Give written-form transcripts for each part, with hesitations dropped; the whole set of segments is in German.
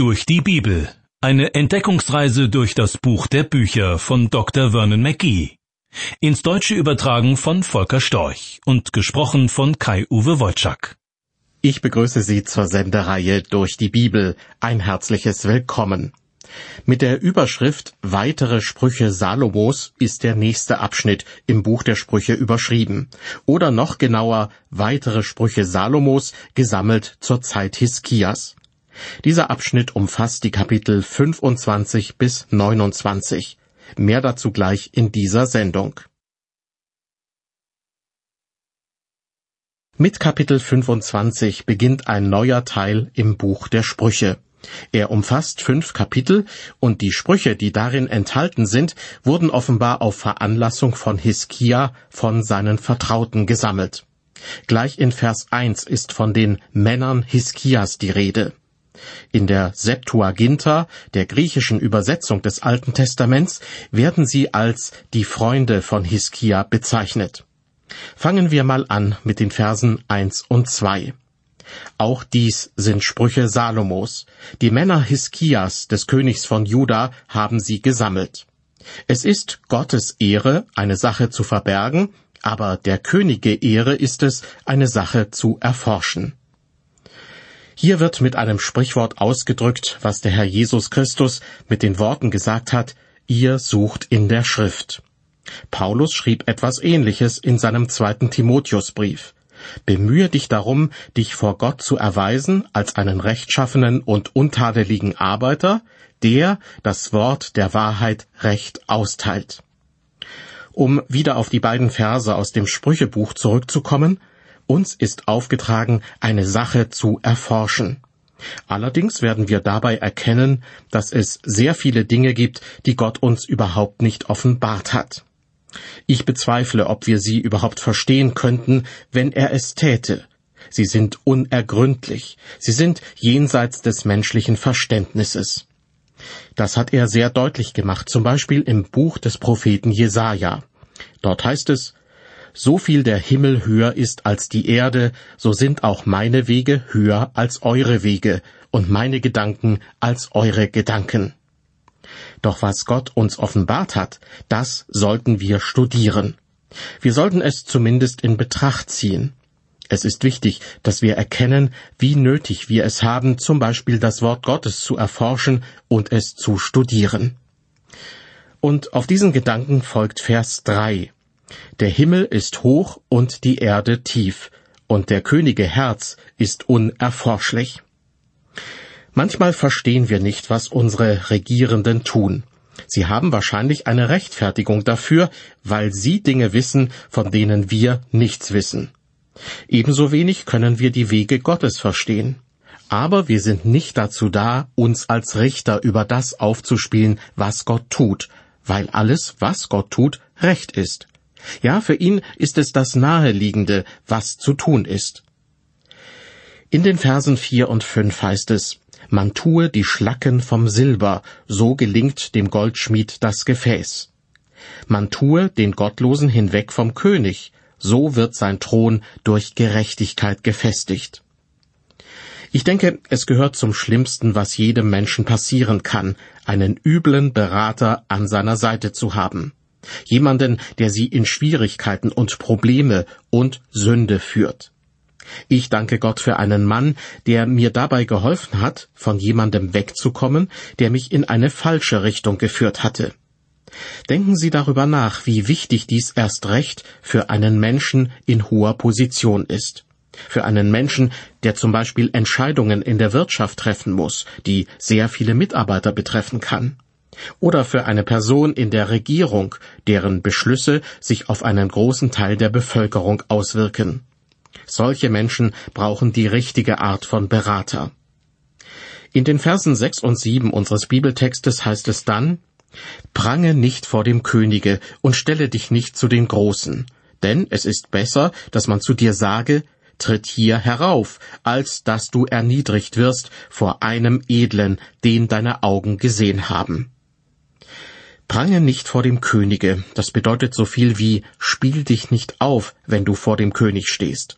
durch die Bibel. Eine Entdeckungsreise durch das Buch der Bücher von Dr. Vernon McGee. Ins Deutsche übertragen von Volker Storch und gesprochen von Kai-Uwe Wojczak. Ich begrüße Sie zur Sendereihe Durch die Bibel. Ein herzliches Willkommen. Mit der Überschrift Weitere Sprüche Salomos ist der nächste Abschnitt im Buch der Sprüche überschrieben. Oder noch genauer, Weitere Sprüche Salomos, gesammelt zur Zeit Hiskias. Dieser Abschnitt umfasst die Kapitel 25 bis 29. Mehr dazu gleich in dieser Sendung. Mit Kapitel 25 beginnt ein neuer Teil im Buch der Sprüche. Er umfasst 5 Kapitel und die Sprüche, die darin enthalten sind, wurden offenbar auf Veranlassung von Hiskia von seinen Vertrauten gesammelt. Gleich in Vers 1 ist von den Männern Hiskias die Rede. In der Septuaginta, der griechischen Übersetzung des Alten Testaments, werden sie als die Freunde von Hiskia bezeichnet. Fangen wir mal an mit den Versen 1 und 2. Auch dies sind Sprüche Salomos. Die Männer Hiskias, des Königs von Juda, haben sie gesammelt. Es ist Gottes Ehre, eine Sache zu verbergen, aber der Könige Ehre ist es, eine Sache zu erforschen. Hier wird mit einem Sprichwort ausgedrückt, was der Herr Jesus Christus mit den Worten gesagt hat, ihr sucht in der Schrift. Paulus schrieb etwas Ähnliches in seinem 2. Timotheusbrief. Bemühe dich darum, dich vor Gott zu erweisen als einen rechtschaffenen und untadeligen Arbeiter, der das Wort der Wahrheit recht austeilt. Um wieder auf die beiden Verse aus dem Sprüchebuch zurückzukommen, uns ist aufgetragen, eine Sache zu erforschen. Allerdings werden wir dabei erkennen, dass es sehr viele Dinge gibt, die Gott uns überhaupt nicht offenbart hat. Ich bezweifle, ob wir sie überhaupt verstehen könnten, wenn er es täte. Sie sind unergründlich. Sie sind jenseits des menschlichen Verständnisses. Das hat er sehr deutlich gemacht, zum Beispiel im Buch des Propheten Jesaja. Dort heißt es, so viel der Himmel höher ist als die Erde, so sind auch meine Wege höher als eure Wege und meine Gedanken als eure Gedanken. Doch was Gott uns offenbart hat, das sollten wir studieren. Wir sollten es zumindest in Betracht ziehen. Es ist wichtig, dass wir erkennen, wie nötig wir es haben, zum Beispiel das Wort Gottes zu erforschen und es zu studieren. Und auf diesen Gedanken folgt Vers 3. Der Himmel ist hoch und die Erde tief, und der Könige Herz ist unerforschlich. Manchmal verstehen wir nicht, was unsere Regierenden tun. Sie haben wahrscheinlich eine Rechtfertigung dafür, weil sie Dinge wissen, von denen wir nichts wissen. Ebenso wenig können wir die Wege Gottes verstehen. Aber wir sind nicht dazu da, uns als Richter über das aufzuspielen, was Gott tut, weil alles, was Gott tut, Recht ist. Ja, für ihn ist es das Naheliegende, was zu tun ist. In den Versen 4 und 5 heißt es, man tue die Schlacken vom Silber, so gelingt dem Goldschmied das Gefäß. Man tue den Gottlosen hinweg vom König, so wird sein Thron durch Gerechtigkeit gefestigt. Ich denke, es gehört zum Schlimmsten, was jedem Menschen passieren kann, einen üblen Berater an seiner Seite zu haben. Jemanden, der sie in Schwierigkeiten und Probleme und Sünde führt. Ich danke Gott für einen Mann, der mir dabei geholfen hat, von jemandem wegzukommen, der mich in eine falsche Richtung geführt hatte. Denken Sie darüber nach, wie wichtig dies erst recht für einen Menschen in hoher Position ist. Für einen Menschen, der zum Beispiel Entscheidungen in der Wirtschaft treffen muss, die sehr viele Mitarbeiter betreffen kann. Oder für eine Person in der Regierung, deren Beschlüsse sich auf einen großen Teil der Bevölkerung auswirken. Solche Menschen brauchen die richtige Art von Berater. In den Versen 6 und 7 unseres Bibeltextes heißt es dann, Prange nicht vor dem Könige und stelle dich nicht zu den Großen, denn es ist besser, dass man zu dir sage, tritt hier herauf, als dass du erniedrigt wirst vor einem Edlen, den deine Augen gesehen haben. Prange nicht vor dem Könige, das bedeutet so viel wie, spiel dich nicht auf, wenn du vor dem König stehst.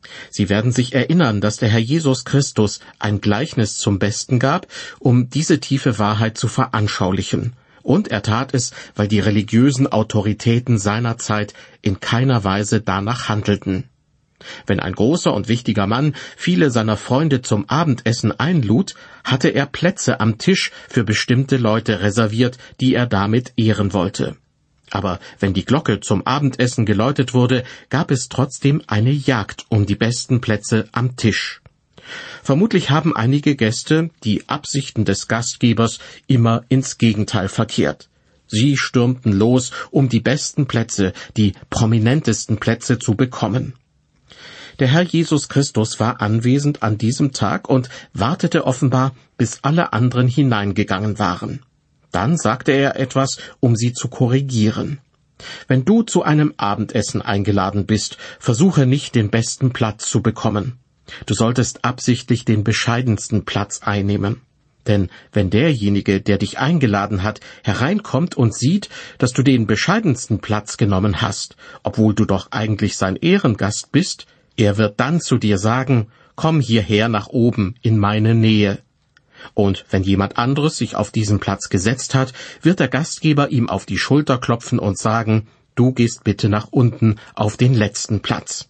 Sie werden sich erinnern, dass der Herr Jesus Christus ein Gleichnis zum Besten gab, um diese tiefe Wahrheit zu veranschaulichen. Und er tat es, weil die religiösen Autoritäten seiner Zeit in keiner Weise danach handelten. Wenn ein großer und wichtiger Mann viele seiner Freunde zum Abendessen einlud, hatte er Plätze am Tisch für bestimmte Leute reserviert, die er damit ehren wollte. Aber wenn die Glocke zum Abendessen geläutet wurde, gab es trotzdem eine Jagd um die besten Plätze am Tisch. Vermutlich haben einige Gäste die Absichten des Gastgebers immer ins Gegenteil verkehrt. Sie stürmten los, um die besten Plätze, die prominentesten Plätze zu bekommen. Der Herr Jesus Christus war anwesend an diesem Tag und wartete offenbar, bis alle anderen hineingegangen waren. Dann sagte er etwas, um sie zu korrigieren. Wenn du zu einem Abendessen eingeladen bist, versuche nicht, den besten Platz zu bekommen. Du solltest absichtlich den bescheidensten Platz einnehmen. Denn wenn derjenige, der dich eingeladen hat, hereinkommt und sieht, dass du den bescheidensten Platz genommen hast, obwohl du doch eigentlich sein Ehrengast bist, er wird dann zu dir sagen, komm hierher nach oben in meine Nähe. Und wenn jemand anderes sich auf diesen Platz gesetzt hat, wird der Gastgeber ihm auf die Schulter klopfen und sagen, du gehst bitte nach unten auf den letzten Platz.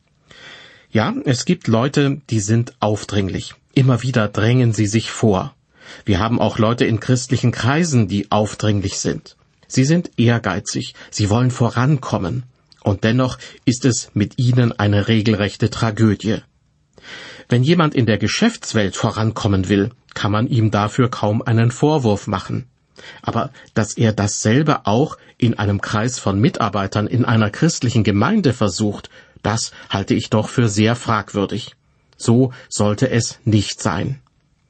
Ja, es gibt Leute, die sind aufdringlich. Immer wieder drängen sie sich vor. Wir haben auch Leute in christlichen Kreisen, die aufdringlich sind. Sie sind ehrgeizig, sie wollen vorankommen. Und dennoch ist es mit ihnen eine regelrechte Tragödie. Wenn jemand in der Geschäftswelt vorankommen will, kann man ihm dafür kaum einen Vorwurf machen. Aber dass er dasselbe auch in einem Kreis von Mitarbeitern in einer christlichen Gemeinde versucht, das halte ich doch für sehr fragwürdig. So sollte es nicht sein.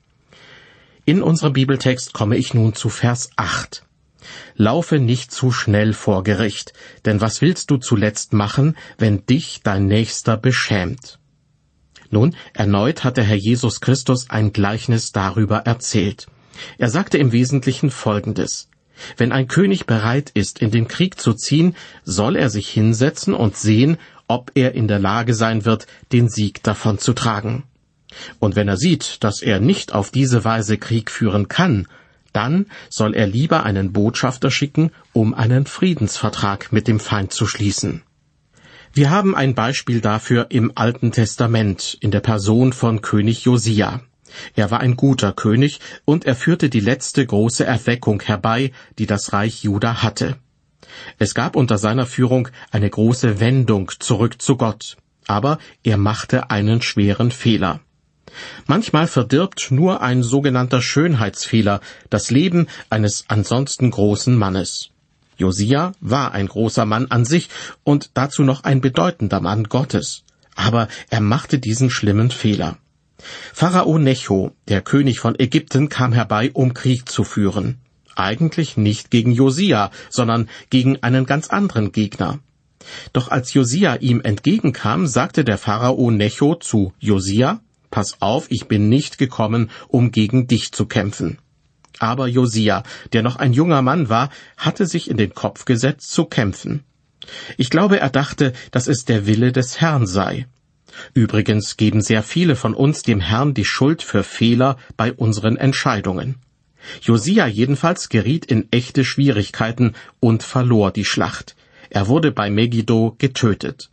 In unserem Bibeltext komme ich nun zu Vers 8. Laufe nicht zu schnell vor Gericht, denn was willst du zuletzt machen, wenn dich dein Nächster beschämt? Nun, erneut hat der Herr Jesus Christus ein Gleichnis darüber erzählt. Er sagte im Wesentlichen Folgendes. Wenn ein König bereit ist, in den Krieg zu ziehen, soll er sich hinsetzen und sehen, ob er in der Lage sein wird, den Sieg davon zu tragen. Und wenn er sieht, dass er nicht auf diese Weise Krieg führen kann, dann soll er lieber einen Botschafter schicken, um einen Friedensvertrag mit dem Feind zu schließen. Wir haben ein Beispiel dafür im Alten Testament in der Person von König Josia. Er war ein guter König und er führte die letzte große Erweckung herbei, die das Reich Juda hatte. Es gab unter seiner Führung eine große Wendung zurück zu Gott, aber er machte einen schweren Fehler. Manchmal verdirbt nur ein sogenannter Schönheitsfehler das Leben eines ansonsten großen Mannes. Josia war ein großer Mann an sich und dazu noch ein bedeutender Mann Gottes. Aber er machte diesen schlimmen Fehler. Pharao Necho, der König von Ägypten, kam herbei, um Krieg zu führen. Eigentlich nicht gegen Josia, sondern gegen einen ganz anderen Gegner. Doch als Josia ihm entgegenkam, sagte der Pharao Necho zu Josia, »Pass auf, ich bin nicht gekommen, um gegen dich zu kämpfen.« Aber Josia, der noch ein junger Mann war, hatte sich in den Kopf gesetzt, zu kämpfen. Ich glaube, er dachte, dass es der Wille des Herrn sei. Übrigens geben sehr viele von uns dem Herrn die Schuld für Fehler bei unseren Entscheidungen. Josia jedenfalls geriet in echte Schwierigkeiten und verlor die Schlacht. Er wurde bei Megiddo getötet.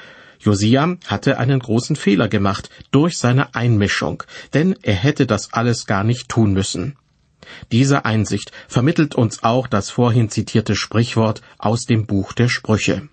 Josia hatte einen großen Fehler gemacht durch seine Einmischung, denn er hätte das alles gar nicht tun müssen. Diese Einsicht vermittelt uns auch das vorhin zitierte Sprichwort aus dem Buch der Sprüche.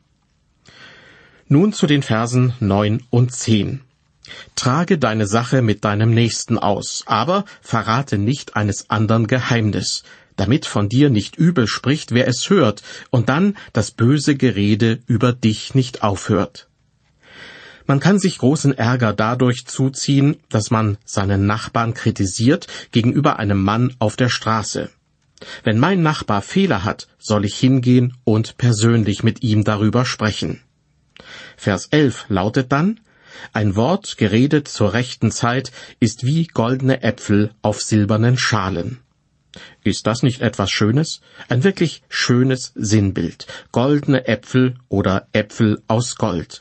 Nun zu den Versen 9 und 10. Trage deine Sache mit deinem Nächsten aus, aber verrate nicht eines andern Geheimnis, damit von dir nicht übel spricht, wer es hört, und dann das böse Gerede über dich nicht aufhört. Man kann sich großen Ärger dadurch zuziehen, dass man seinen Nachbarn kritisiert gegenüber einem Mann auf der Straße. Wenn mein Nachbar Fehler hat, soll ich hingehen und persönlich mit ihm darüber sprechen. Vers 11 lautet dann, ein Wort, geredet zur rechten Zeit, ist wie goldene Äpfel auf silbernen Schalen. Ist das nicht etwas Schönes? Ein wirklich schönes Sinnbild. Goldene Äpfel oder Äpfel aus Gold.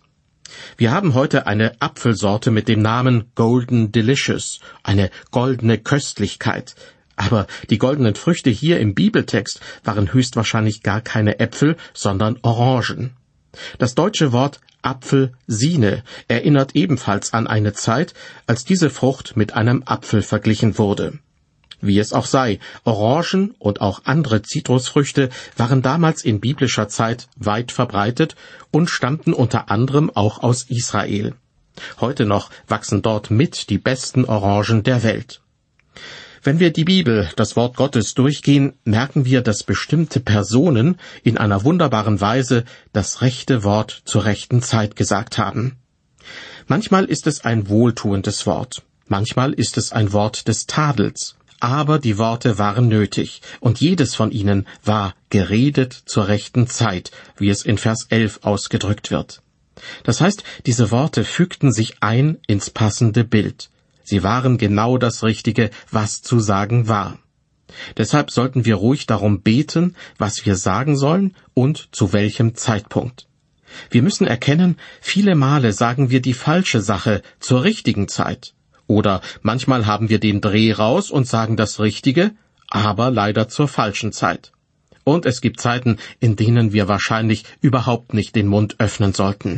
Wir haben heute eine Apfelsorte mit dem Namen Golden Delicious, eine goldene Köstlichkeit. Aber die goldenen Früchte hier im Bibeltext waren höchstwahrscheinlich gar keine Äpfel, sondern Orangen. Das deutsche Wort Apfelsine erinnert ebenfalls an eine Zeit, als diese Frucht mit einem Apfel verglichen wurde. Wie es auch sei, Orangen und auch andere Zitrusfrüchte waren damals in biblischer Zeit weit verbreitet und stammten unter anderem auch aus Israel. Heute noch wachsen dort mit die besten Orangen der Welt. Wenn wir die Bibel, das Wort Gottes, durchgehen, merken wir, dass bestimmte Personen in einer wunderbaren Weise das rechte Wort zur rechten Zeit gesagt haben. Manchmal ist es ein wohltuendes Wort, manchmal ist es ein Wort des Tadels, aber die Worte waren nötig, und jedes von ihnen war geredet zur rechten Zeit, wie es in Vers 11 ausgedrückt wird. Das heißt, diese Worte fügten sich ein ins passende Bild. Sie waren genau das Richtige, was zu sagen war. Deshalb sollten wir ruhig darum beten, was wir sagen sollen und zu welchem Zeitpunkt. Wir müssen erkennen, viele Male sagen wir die falsche Sache zur richtigen Zeit. Oder manchmal haben wir den Dreh raus und sagen das Richtige, aber leider zur falschen Zeit. Und es gibt Zeiten, in denen wir wahrscheinlich überhaupt nicht den Mund öffnen sollten.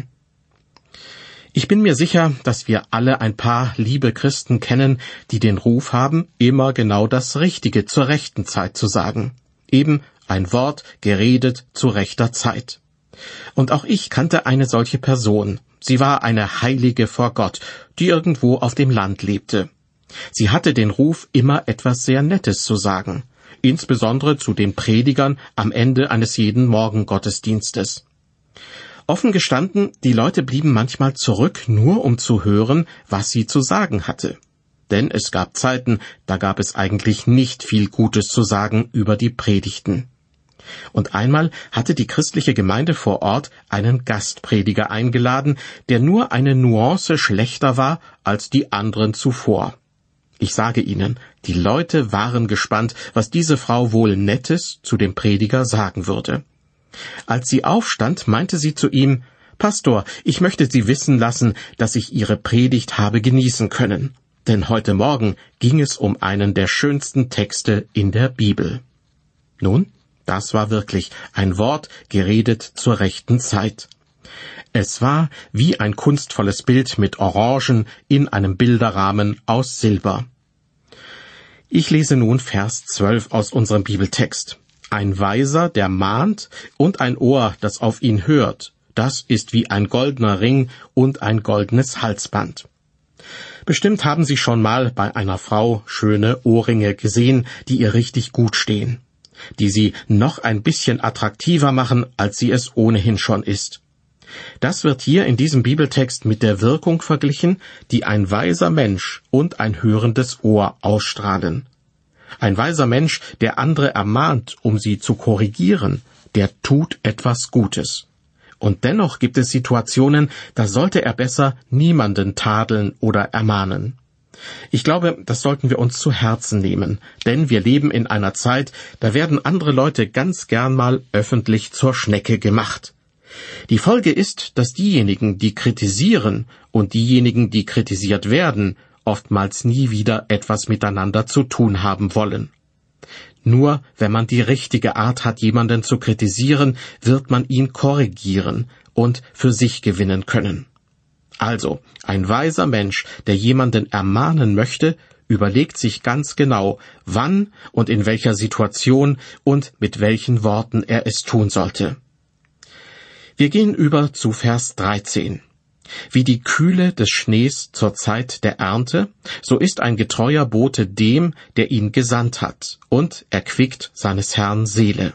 Ich bin mir sicher, dass wir alle ein paar liebe Christen kennen, die den Ruf haben, immer genau das Richtige zur rechten Zeit zu sagen. Eben ein Wort geredet zu rechter Zeit. Und auch ich kannte eine solche Person. Sie war eine Heilige vor Gott, die irgendwo auf dem Land lebte. Sie hatte den Ruf, immer etwas sehr Nettes zu sagen, insbesondere zu den Predigern am Ende eines jeden Morgengottesdienstes. Offen gestanden, die Leute blieben manchmal zurück, nur um zu hören, was sie zu sagen hatte. Denn es gab Zeiten, da gab es eigentlich nicht viel Gutes zu sagen über die Predigten. Und einmal hatte die christliche Gemeinde vor Ort einen Gastprediger eingeladen, der nur eine Nuance schlechter war als die anderen zuvor. Ich sage Ihnen, die Leute waren gespannt, was diese Frau wohl Nettes zu dem Prediger sagen würde. Als sie aufstand, meinte sie zu ihm: »Pastor, ich möchte Sie wissen lassen, dass ich Ihre Predigt habe genießen können. Denn heute Morgen ging es um einen der schönsten Texte in der Bibel.« Nun, das war wirklich ein Wort geredet zur rechten Zeit. Es war wie ein kunstvolles Bild mit Orangen in einem Bilderrahmen aus Silber. Ich lese nun Vers 12 aus unserem Bibeltext. Ein Weiser, der mahnt, und ein Ohr, das auf ihn hört, das ist wie ein goldener Ring und ein goldenes Halsband. Bestimmt haben Sie schon mal bei einer Frau schöne Ohrringe gesehen, die ihr richtig gut stehen, die sie noch ein bisschen attraktiver machen, als sie es ohnehin schon ist. Das wird hier in diesem Bibeltext mit der Wirkung verglichen, die ein weiser Mensch und ein hörendes Ohr ausstrahlen. Ein weiser Mensch, der andere ermahnt, um sie zu korrigieren, der tut etwas Gutes. Und dennoch gibt es Situationen, da sollte er besser niemanden tadeln oder ermahnen. Ich glaube, das sollten wir uns zu Herzen nehmen, denn wir leben in einer Zeit, da werden andere Leute ganz gern mal öffentlich zur Schnecke gemacht. Die Folge ist, dass diejenigen, die kritisieren, und diejenigen, die kritisiert werden, oftmals nie wieder etwas miteinander zu tun haben wollen. Nur wenn man die richtige Art hat, jemanden zu kritisieren, wird man ihn korrigieren und für sich gewinnen können. Also, ein weiser Mensch, der jemanden ermahnen möchte, überlegt sich ganz genau, wann und in welcher Situation und mit welchen Worten er es tun sollte. Wir gehen über zu Vers 13. Wie die Kühle des Schnees zur Zeit der Ernte, so ist ein getreuer Bote dem, der ihn gesandt hat, und erquickt seines Herrn Seele.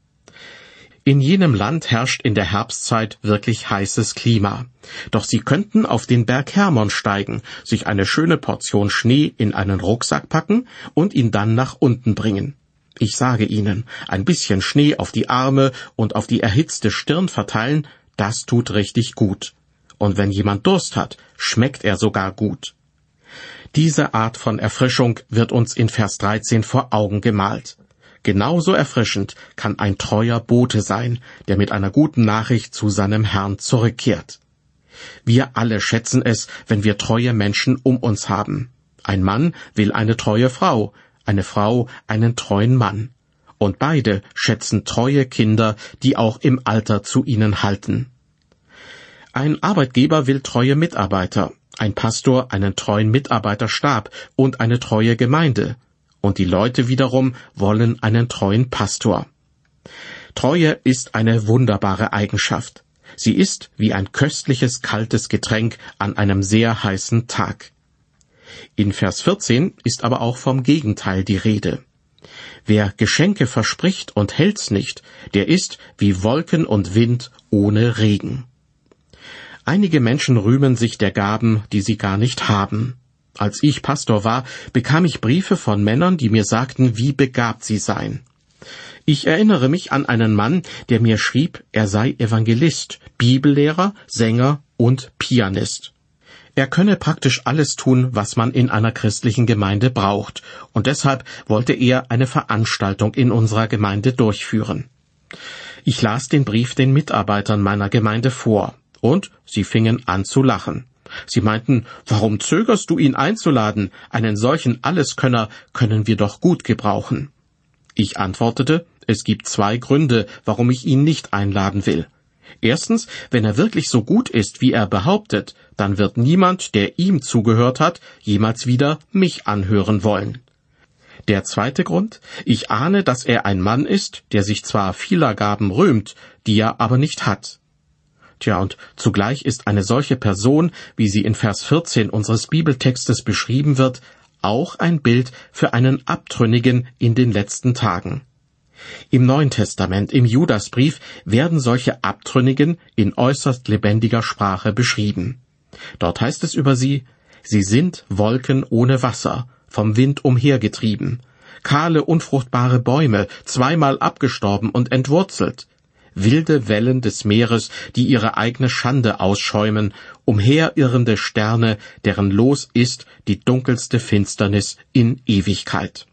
In jenem Land herrscht in der Herbstzeit wirklich heißes Klima. Doch Sie könnten auf den Berg Hermon steigen, sich eine schöne Portion Schnee in einen Rucksack packen und ihn dann nach unten bringen. Ich sage Ihnen, ein bisschen Schnee auf die Arme und auf die erhitzte Stirn verteilen, das tut richtig gut. Und wenn jemand Durst hat, schmeckt er sogar gut. Diese Art von Erfrischung wird uns in Vers 13 vor Augen gemalt. Genauso erfrischend kann ein treuer Bote sein, der mit einer guten Nachricht zu seinem Herrn zurückkehrt. Wir alle schätzen es, wenn wir treue Menschen um uns haben. Ein Mann will eine treue Frau, eine Frau einen treuen Mann. Und beide schätzen treue Kinder, die auch im Alter zu ihnen halten. Ein Arbeitgeber will treue Mitarbeiter, ein Pastor einen treuen Mitarbeiterstab und eine treue Gemeinde. Und die Leute wiederum wollen einen treuen Pastor. Treue ist eine wunderbare Eigenschaft. Sie ist wie ein köstliches, kaltes Getränk an einem sehr heißen Tag. In Vers 14 ist aber auch vom Gegenteil die Rede. Wer Geschenke verspricht und hält's nicht, der ist wie Wolken und Wind ohne Regen. Einige Menschen rühmen sich der Gaben, die sie gar nicht haben. Als ich Pastor war, bekam ich Briefe von Männern, die mir sagten, wie begabt sie seien. Ich erinnere mich an einen Mann, der mir schrieb, er sei Evangelist, Bibellehrer, Sänger und Pianist. Er könne praktisch alles tun, was man in einer christlichen Gemeinde braucht, und deshalb wollte er eine Veranstaltung in unserer Gemeinde durchführen. Ich las den Brief den Mitarbeitern meiner Gemeinde vor, und sie fingen an zu lachen. Sie meinten, warum zögerst du, ihn einzuladen? Einen solchen Alleskönner können wir doch gut gebrauchen. Ich antwortete, es gibt 2 Gründe, warum ich ihn nicht einladen will. Erstens, wenn er wirklich so gut ist, wie er behauptet, dann wird niemand, der ihm zugehört hat, jemals wieder mich anhören wollen. Der zweite Grund, ich ahne, dass er ein Mann ist, der sich zwar vieler Gaben rühmt, die er aber nicht hat. Tja, und zugleich ist eine solche Person, wie sie in Vers 14 unseres Bibeltextes beschrieben wird, auch ein Bild für einen Abtrünnigen in den letzten Tagen. Im Neuen Testament, im Judasbrief, werden solche Abtrünnigen in äußerst lebendiger Sprache beschrieben. Dort heißt es über sie, sie sind Wolken ohne Wasser, vom Wind umhergetrieben, kahle, unfruchtbare Bäume, 2-mal abgestorben und entwurzelt, wilde Wellen des Meeres, die ihre eigene Schande ausschäumen, umherirrende Sterne, deren Los ist die dunkelste Finsternis in Ewigkeit.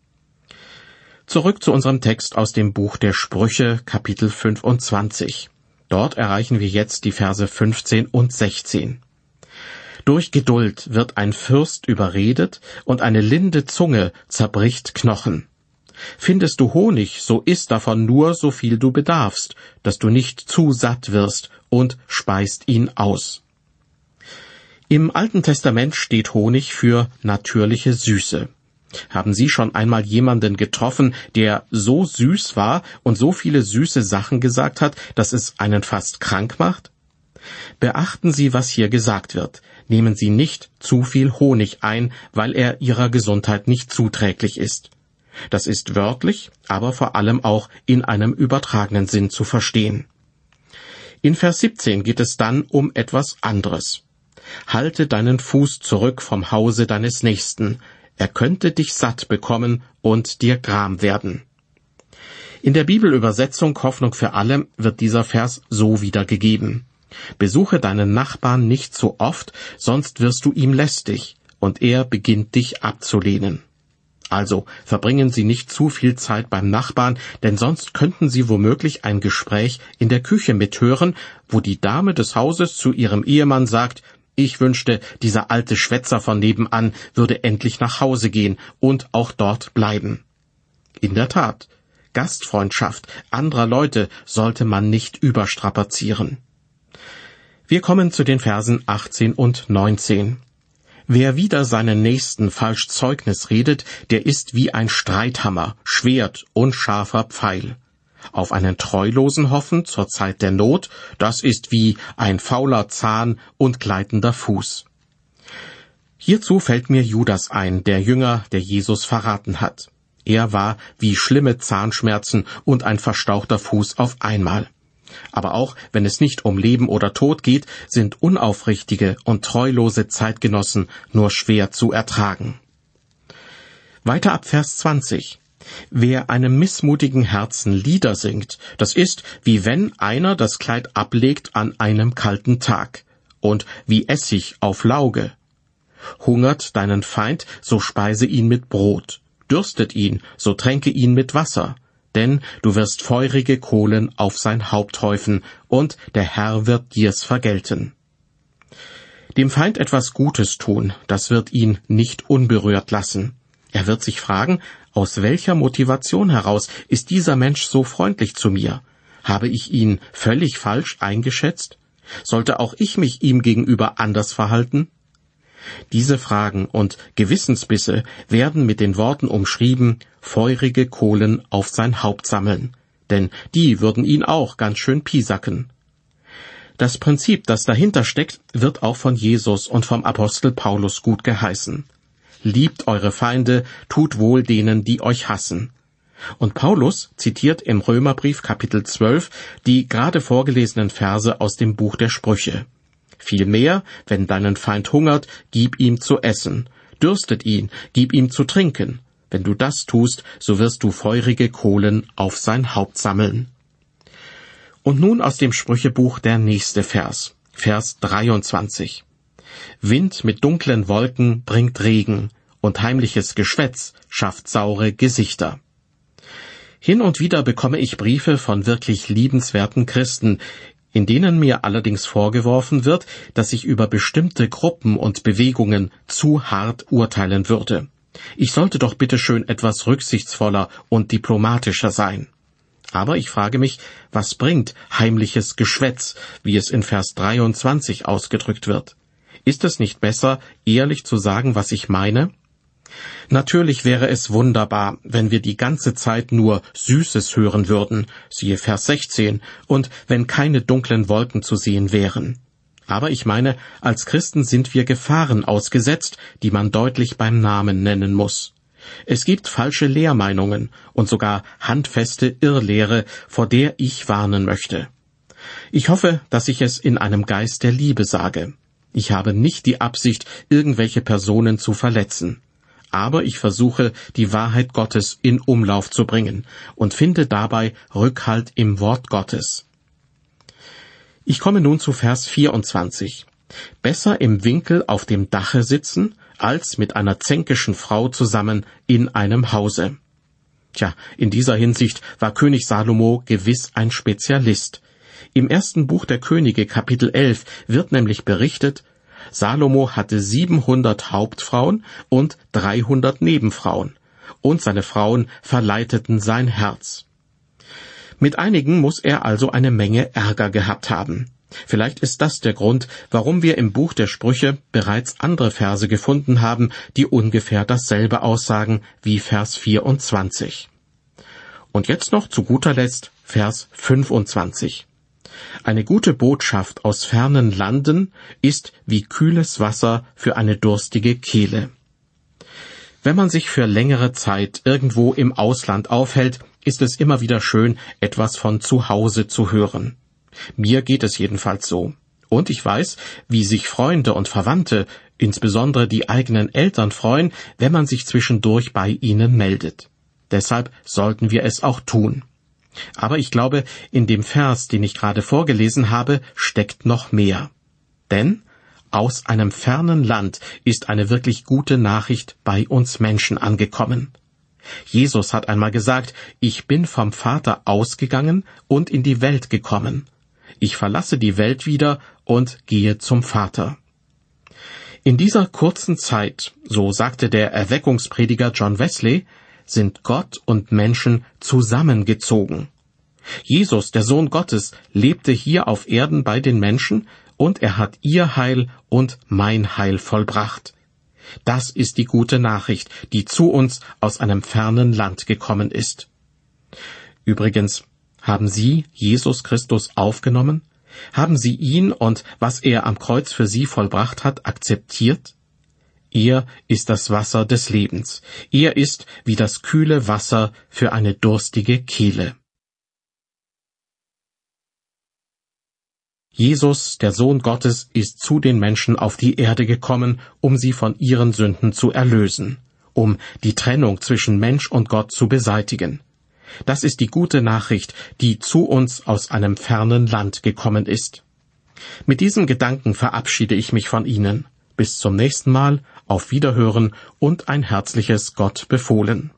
Zurück zu unserem Text aus dem Buch der Sprüche, Kapitel 25. Dort erreichen wir jetzt die Verse 15 und 16. Durch Geduld wird ein Fürst überredet, und eine linde Zunge zerbricht Knochen. Findest du Honig, so iss davon nur, so viel du bedarfst, dass du nicht zu satt wirst, und speist ihn aus. Im Alten Testament steht Honig für natürliche Süße. Haben Sie schon einmal jemanden getroffen, der so süß war und so viele süße Sachen gesagt hat, dass es einen fast krank macht? Beachten Sie, was hier gesagt wird. Nehmen Sie nicht zu viel Honig ein, weil er Ihrer Gesundheit nicht zuträglich ist. Das ist wörtlich, aber vor allem auch in einem übertragenen Sinn zu verstehen. In Vers 17 geht es dann um etwas anderes. Halte deinen Fuß zurück vom Hause deines Nächsten. Er könnte dich satt bekommen und dir Gram werden. In der Bibelübersetzung Hoffnung für alle wird dieser Vers so wiedergegeben. Besuche deinen Nachbarn nicht so oft, sonst wirst du ihm lästig, und er beginnt dich abzulehnen. Also verbringen Sie nicht zu viel Zeit beim Nachbarn, denn sonst könnten Sie womöglich ein Gespräch in der Küche mithören, wo die Dame des Hauses zu ihrem Ehemann sagt, ich wünschte, dieser alte Schwätzer von nebenan würde endlich nach Hause gehen und auch dort bleiben. In der Tat, Gastfreundschaft anderer Leute sollte man nicht überstrapazieren. Wir kommen zu den Versen 18 und 19. Wer wider seinen Nächsten falsch Zeugnis redet, der ist wie ein Streithammer, Schwert und scharfer Pfeil. Auf einen Treulosen hoffen zur Zeit der Not, das ist wie ein fauler Zahn und gleitender Fuß. Hierzu fällt mir Judas ein, der Jünger, der Jesus verraten hat. Er war wie schlimme Zahnschmerzen und ein verstauchter Fuß auf einmal. Aber auch wenn es nicht um Leben oder Tod geht, sind unaufrichtige und treulose Zeitgenossen nur schwer zu ertragen. Weiter ab Vers 20. Wer einem missmutigen Herzen Lieder singt, das ist, wie wenn einer das Kleid ablegt an einem kalten Tag, und wie Essig auf Lauge. Hungert deinen Feind, so speise ihn mit Brot, dürstet ihn, so tränke ihn mit Wasser, denn du wirst feurige Kohlen auf sein Haupt häufen, und der Herr wird dir's vergelten. Dem Feind etwas Gutes tun, das wird ihn nicht unberührt lassen. Er wird sich fragen, aus welcher Motivation heraus ist dieser Mensch so freundlich zu mir? Habe ich ihn völlig falsch eingeschätzt? Sollte auch ich mich ihm gegenüber anders verhalten? Diese Fragen und Gewissensbisse werden mit den Worten umschrieben, feurige Kohlen auf sein Haupt sammeln, denn die würden ihn auch ganz schön piesacken. Das Prinzip, das dahinter steckt, wird auch von Jesus und vom Apostel Paulus gut geheißen. Liebt eure Feinde, tut wohl denen, die euch hassen. Und Paulus zitiert im Römerbrief Kapitel 12 die gerade vorgelesenen Verse aus dem Buch der Sprüche. Vielmehr, wenn deinen Feind hungert, gib ihm zu essen. Dürstet ihn, gib ihm zu trinken. Wenn du das tust, so wirst du feurige Kohlen auf sein Haupt sammeln. Und nun aus dem Sprüchebuch der nächste Vers, Vers 23. Wind mit dunklen Wolken bringt Regen, und heimliches Geschwätz schafft saure Gesichter. Hin und wieder bekomme ich Briefe von wirklich liebenswerten Christen, in denen mir allerdings vorgeworfen wird, dass ich über bestimmte Gruppen und Bewegungen zu hart urteilen würde. Ich sollte doch bitte schön etwas rücksichtsvoller und diplomatischer sein. Aber ich frage mich, was bringt heimliches Geschwätz, wie es in Vers 23 ausgedrückt wird? Ist es nicht besser, ehrlich zu sagen, was ich meine? Natürlich wäre es wunderbar, wenn wir die ganze Zeit nur Süßes hören würden, siehe Vers 16, und wenn keine dunklen Wolken zu sehen wären. Aber ich meine, als Christen sind wir Gefahren ausgesetzt, die man deutlich beim Namen nennen muss. Es gibt falsche Lehrmeinungen und sogar handfeste Irrlehre, vor der ich warnen möchte. Ich hoffe, dass ich es in einem Geist der Liebe sage. Ich habe nicht die Absicht, irgendwelche Personen zu verletzen. Aber ich versuche, die Wahrheit Gottes in Umlauf zu bringen und finde dabei Rückhalt im Wort Gottes. Ich komme nun zu Vers 24. Besser im Winkel auf dem Dache sitzen, als mit einer zänkischen Frau zusammen in einem Hause. Tja, in dieser Hinsicht war König Salomo gewiss ein Spezialist. Im ersten Buch der Könige, Kapitel 11, wird nämlich berichtet, Salomo hatte 700 Hauptfrauen und 300 Nebenfrauen, und seine Frauen verleiteten sein Herz. Mit einigen muss er also eine Menge Ärger gehabt haben. Vielleicht ist das der Grund, warum wir im Buch der Sprüche bereits andere Verse gefunden haben, die ungefähr dasselbe aussagen wie Vers 24. Und jetzt noch zu guter Letzt Vers 25. Eine gute Botschaft aus fernen Landen ist wie kühles Wasser für eine durstige Kehle. Wenn man sich für längere Zeit irgendwo im Ausland aufhält, ist es immer wieder schön, etwas von zu Hause zu hören. Mir geht es jedenfalls so. Und ich weiß, wie sich Freunde und Verwandte, insbesondere die eigenen Eltern, freuen, wenn man sich zwischendurch bei ihnen meldet. Deshalb sollten wir es auch tun. Aber ich glaube, in dem Vers, den ich gerade vorgelesen habe, steckt noch mehr. Denn aus einem fernen Land ist eine wirklich gute Nachricht bei uns Menschen angekommen. Jesus hat einmal gesagt, ich bin vom Vater ausgegangen und in die Welt gekommen. Ich verlasse die Welt wieder und gehe zum Vater. In dieser kurzen Zeit, so sagte der Erweckungsprediger John Wesley, sind Gott und Menschen zusammengezogen. Jesus, der Sohn Gottes, lebte hier auf Erden bei den Menschen und er hat ihr Heil und mein Heil vollbracht. Das ist die gute Nachricht, die zu uns aus einem fernen Land gekommen ist. Übrigens, haben Sie Jesus Christus aufgenommen? Haben Sie ihn und was er am Kreuz für Sie vollbracht hat, akzeptiert? Er ist das Wasser des Lebens. Er ist wie das kühle Wasser für eine durstige Kehle. Jesus, der Sohn Gottes, ist zu den Menschen auf die Erde gekommen, um sie von ihren Sünden zu erlösen, um die Trennung zwischen Mensch und Gott zu beseitigen. Das ist die gute Nachricht, die zu uns aus einem fernen Land gekommen ist. Mit diesem Gedanken verabschiede ich mich von Ihnen. Bis zum nächsten Mal, auf Wiederhören und ein herzliches Gott befohlen.